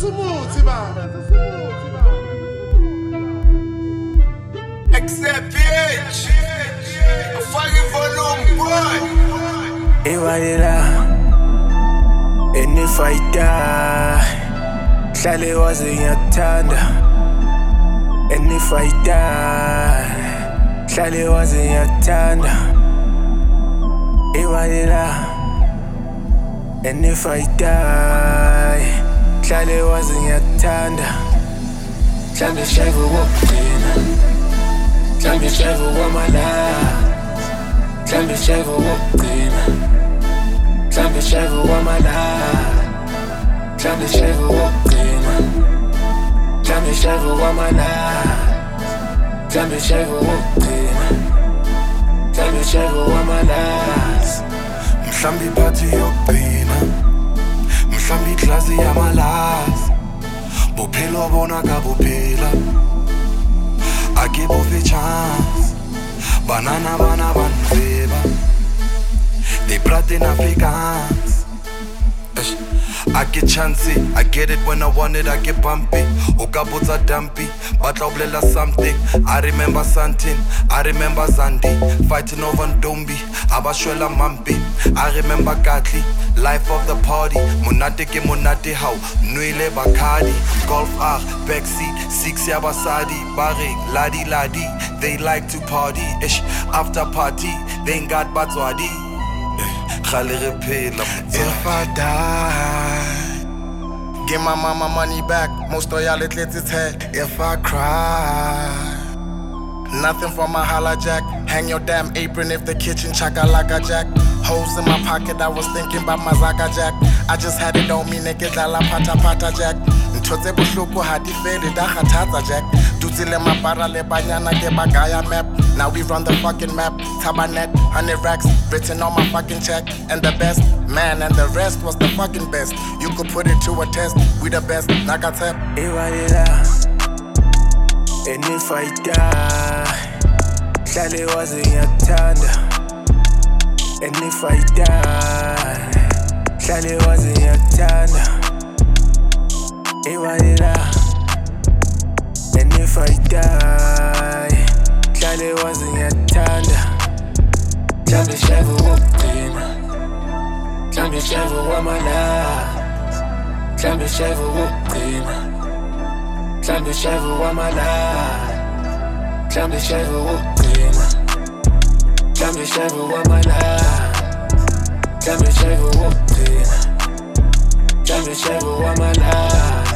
Except bitch, a fucking volume boy. Iwadela, and if I die, hlale waze ngiyakuthanda. And if I die, hlale waze ngiyakuthanda. Iwadela, and if I die, hlale waze ngiyakuthanda. Mhlambe shave wokugcina. Mhlambe shave wamala. Mhlambe shave wokugcina. Mhlambe shave wamala. Mhlambe shave wokugcina. Mhlambe shave wamala. Mhlambe shave wokugcina. Mhlambe shave wamala. Mhlambe iphathi yokugcina. Mhlambe iglasi yamalazi. Bophelo bona ka bophela. I give off a chance. Banana banveba. They brought in Afrikaans. I get chancy, I get it when I want it, I get bumpy. Okabutsa dumpy, batla something. I remember something, I remember Zandi. Fighting over Ndombi, abashwela mampi. I remember Katli, life of the party. Monate ke monate how, Nuile Bakadi. Golf R, backseat, 6 Yabasadi. Barre, ladi, they like to party. After party, they ain't got Batswadi. If I die, give my mama money back. Most of y'all let its head. If I cry, nothing for my holla jack. Hang your damn apron if the kitchen chakalaka jack. Holes in my pocket, I was thinking about my Zaga jack. I just had it on me, nigga, la pata jack. Ntotse buhloko hadi fele da khathatsa jack. Dutile mapara le banyana ke bagaya map. Now we run the fucking map. Tabanet, 100 racks written on my fucking check. And the best man and the rest was the fucking best. You could put it to a test. We the best, Nagatep. Iwadela, and if I die, hlale waze ngiyakuthanda. And if I die, hlale waze ngiyakuthanda. Iwadela, and if I die, hlale waze ngiyakuthanda. Mhlambe shave wokugcina. Mhlambe shave wamala. Mhlambe shave wokugcina. Mhlambe shave wamala. Mhlambe shave wokugcina. Mhlambe shave wamala. Mhlambe shave wokugcina. Mhlambe shave wamala.